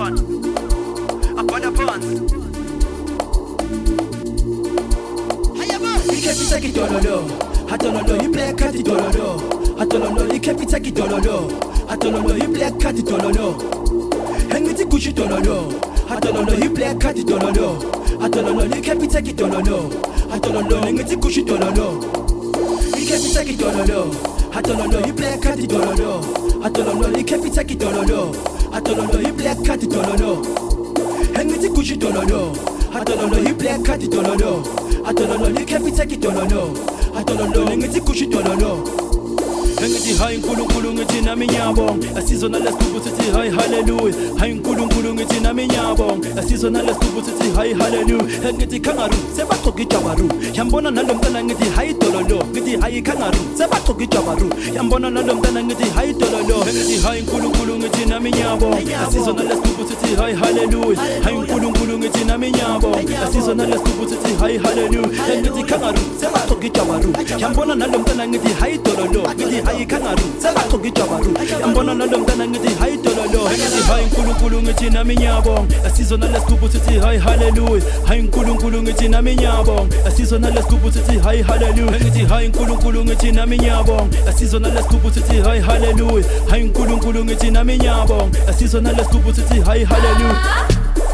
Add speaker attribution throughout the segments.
Speaker 1: one. Upon pants.
Speaker 2: Take dololo, hatololo, you play cat dololo, hatololo, you keep it take dololo, hatololo, you play cat dololo, hang with the cushy dololo, hatololo, you play cat dololo, hatololo, you keep it take dololo, hatololo, hang with the cushy dololo, you keep it take dololo, hatololo, you play cat dololo, hatololo, you keep it take dololo, hatololo, you play cat dololo, hang with the cushy dololo, hatololo, you play cat dololo. Atololo, you can't be taking dololo. Atololo, ngiti kushi dololo. Ngiti hai nkulu ngiti na minyabong. Asizona let's go to hai hallelujah. Hai nkulu ngiti na minyabong. Asizona let's go to hai hallelujah. Ngiti kangaru, seba toki jabaru. Yambona nalomtana ngiti hai dololo. Ngiti hai kangaru, seba toki jabaru. Yambona nalomtana ngiti hai dololo. Ngiti hai nkulu ngiti na minyabong. Asizona let's go to hai hallelujah. Hai nkulu ngiti na minyabong. Asizona let's go to hai hallelujah. Ngiti kangaru, seba toki jabaru. Yambona nalomtana ngiti hai dololo. Ngiti hai kangaru, seba toki jabaru. Yambona nalomtana ngiti hai dololo. Ngiti hai nkulu ngiti na minyabong. Asizona let's go to hai hallelujah. Hai nkulu ngiti na minyabong. Asizona let's go to hai hallelujah. Ngiti hai nkulu ngiti na minyabong. Asizona let's go to hai hallelujah. Hai nkulu ngiti na minyabong. Asizona let's go to hai hallelujah.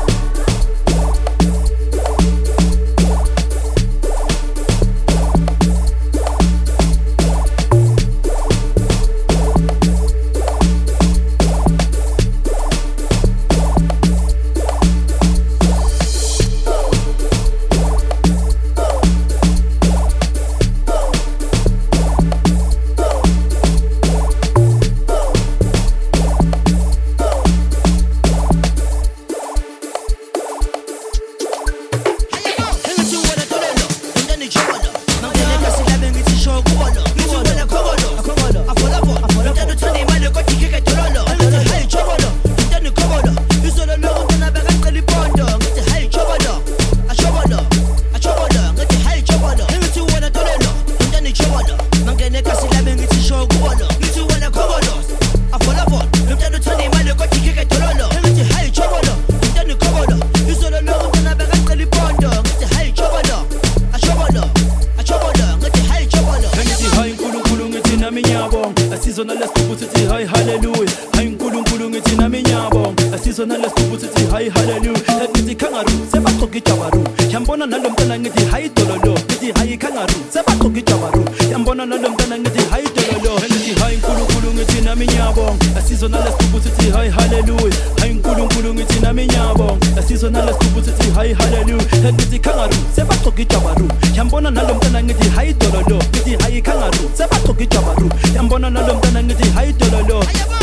Speaker 2: Asizona let's go to hai hallelujah. Hai nkulu ngiti na minyabong. Asizona let's go to hai hallelujah. Ngiti kangaru, seba toki jabaru. Yambona nalomtana ngiti hai dololo. Ngiti hai kangaru, seba toki jabaru. Yambona nalomtana ngiti hai dololo. Ngiti hai nkulu ngiti na minyabong. Asizona let's go to hai hallelujah. Hai nkulu ngiti na minyabong. Asizona let's go to hai hallelujah. Ngiti kangaru, seba toki jabaru. Yambona nalomtana ngiti hai dololo. Ngiti hai kangaru, seba toki jabaru. Yambona nalomtana ngiti hai dololo.